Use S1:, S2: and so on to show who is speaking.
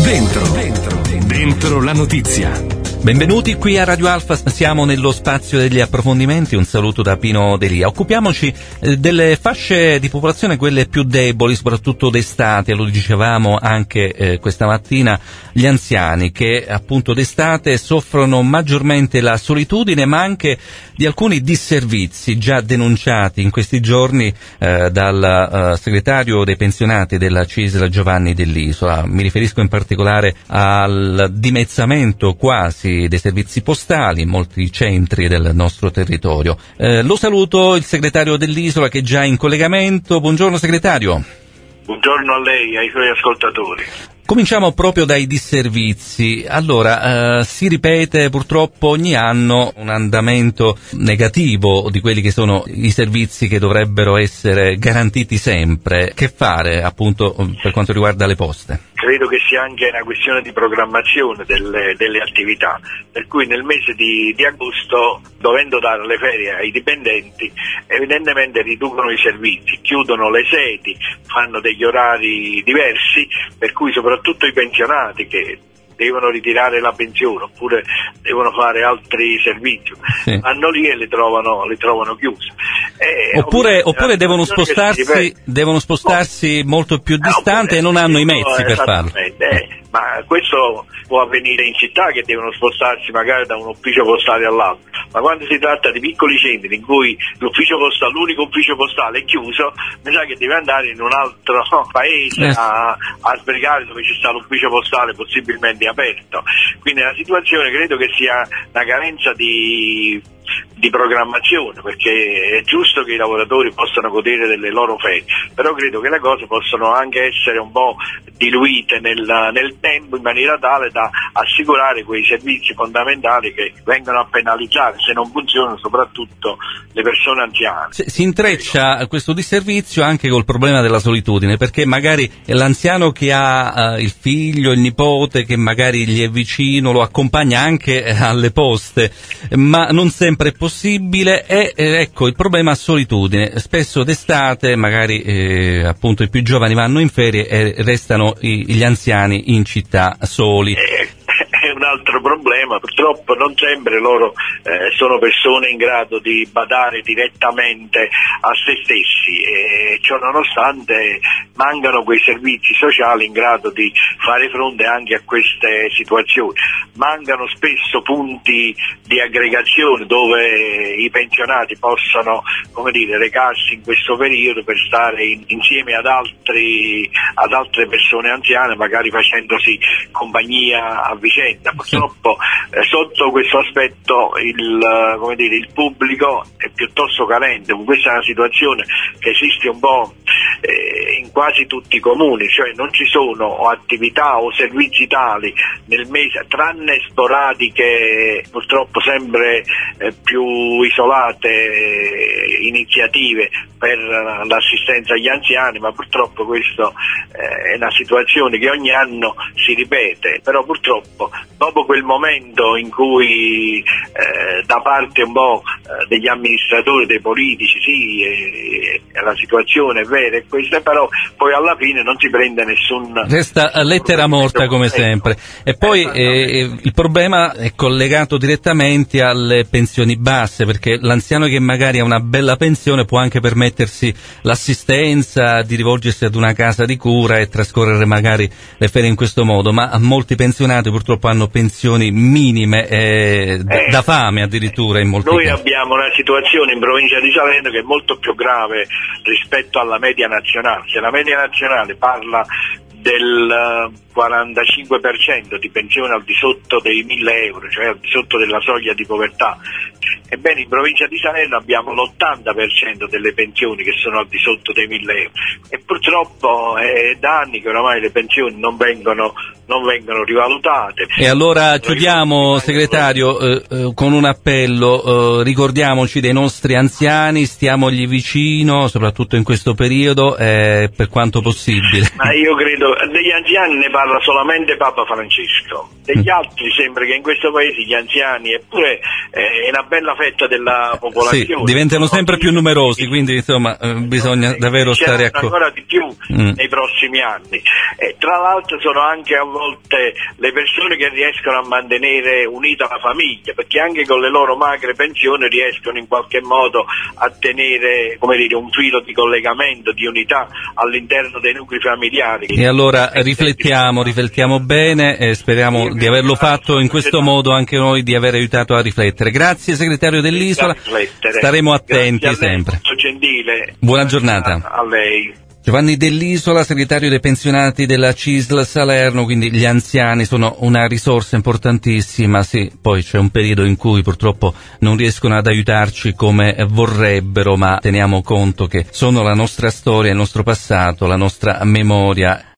S1: Dentro la notizia.
S2: Benvenuti qui a Radio Alfa, siamo nello spazio degli approfondimenti, un saluto da Pino Delia. Occupiamoci delle fasce di popolazione, quelle più deboli, soprattutto d'estate, lo dicevamo anche questa mattina, gli anziani che appunto d'estate soffrono maggiormente la solitudine ma anche di alcuni disservizi già denunciati in questi giorni dal segretario dei pensionati della CISL Giovanni Dell'Isola. Mi riferisco in particolare al dimezzamento quasi dei servizi postali in molti centri del nostro territorio. Lo saluto, il segretario dell'Isola che è già in collegamento. Buongiorno segretario.
S3: Buongiorno a lei e ai suoi ascoltatori.
S2: Cominciamo proprio dai disservizi. Allora, si ripete purtroppo ogni anno un andamento negativo di quelli che sono i servizi che dovrebbero essere garantiti sempre. Che fare appunto per quanto riguarda le poste?
S3: Credo che sia anche una questione di programmazione delle attività, per cui nel mese di agosto, dovendo dare le ferie ai dipendenti, evidentemente riducono i servizi, chiudono le sedi, fanno degli orari diversi, per cui soprattutto i pensionati che devono ritirare la pensione oppure devono fare altri servizi, sì, vanno lì e le trovano chiuse.
S2: Oppure devono spostarsi molto più distante e non hanno i mezzi per farlo.
S3: Ma questo può avvenire in città, che devono spostarsi magari da un ufficio postale all'altro, ma quando si tratta di piccoli centri in cui l'unico ufficio postale è chiuso, mi sa che deve andare in un altro paese a sbrigare dove ci sta l'ufficio postale possibilmente aperto. Quindi la situazione credo che sia una carenza di programmazione, perché è giusto che i lavoratori possano godere delle loro ferie, però credo che le cose possono anche essere un po' diluite nel tempo in maniera tale da assicurare quei servizi fondamentali che vengono a penalizzare se non funzionano soprattutto le persone anziane.
S2: Si intreccia questo disservizio anche col problema della solitudine, perché magari l'anziano che ha il figlio, il nipote che magari gli è vicino, lo accompagna anche alle poste, ma non sempre è possibile, e ecco il problema solitudine. Spesso d'estate magari appunto i più giovani vanno in ferie e restano gli anziani in città soli.
S3: È un altro problema, purtroppo non sempre loro sono persone in grado di badare direttamente a se stessi, e ciò nonostante mancano quei servizi sociali in grado di fare fronte anche a queste situazioni. Mancano spesso punti di aggregazione dove i pensionati possano, recarsi in questo periodo per stare insieme ad altre persone anziane, magari facendosi compagnia a vicenda. Purtroppo sotto questo aspetto il pubblico è piuttosto carente. Questa è una situazione che esiste un po' in quasi tutti i comuni, cioè non ci sono attività o servizi tali nel mese, tranne sporadiche, purtroppo sempre più isolate iniziative per l'assistenza agli anziani, ma purtroppo questo è una situazione che ogni anno si ripete. Però purtroppo dopo quel momento in cui da parte un po' degli amministratori, dei politici, la situazione è vera e questa, però poi alla fine non si prende nessun...
S2: Resta lettera morta come sempre. E poi il problema è collegato direttamente alle pensioni basse, perché l'anziano che magari ha una bella pensione può anche permettersi l'assistenza, di rivolgersi ad una casa di cura e trascorrere magari le ferie in questo modo, ma molti pensionati purtroppo hanno pensioni minime, da fame addirittura in molti casi.
S3: Noi abbiamo una situazione in provincia di Salerno che è molto più grave rispetto alla media nazionale. Se la media nazionale parla del 45% di pensione al di sotto dei 1.000 euro, cioè al di sotto della soglia di povertà, ebbene in provincia di Salerno abbiamo l'80% delle pensioni che sono al di sotto dei 1.000 euro, e purtroppo è da anni che oramai le pensioni non vengono rivalutate.
S2: E allora chiudiamo, segretario, con un appello: ricordiamoci dei nostri anziani, stiamogli vicino, soprattutto in questo periodo, per quanto possibile.
S3: Ma io credo degli anziani ne parla solamente Papa Francesco, degli altri sembra che in questo paese gli anziani, eppure è una bella bella fetta della popolazione.
S2: Sì, diventano sempre più numerosi, quindi insomma bisogna davvero stare
S3: ancora di più nei prossimi anni. Tra l'altro sono anche a volte le persone che riescono a mantenere unita la famiglia, perché anche con le loro magre pensioni riescono in qualche modo a tenere, come dire, un filo di collegamento, di unità all'interno dei nuclei familiari.
S2: E allora riflettiamo bene e speriamo di averlo fatto in questo modo anche noi, di aver aiutato a riflettere. Grazie segretario dell'Isola, staremo attenti sempre.
S3: Molto gentile.
S2: Buona giornata.
S3: A lei.
S2: Giovanni Dell'Isola, segretario dei pensionati della CISL Salerno, quindi gli anziani sono una risorsa importantissima, sì, poi c'è un periodo in cui purtroppo non riescono ad aiutarci come vorrebbero, ma teniamo conto che sono la nostra storia, il nostro passato, la nostra memoria.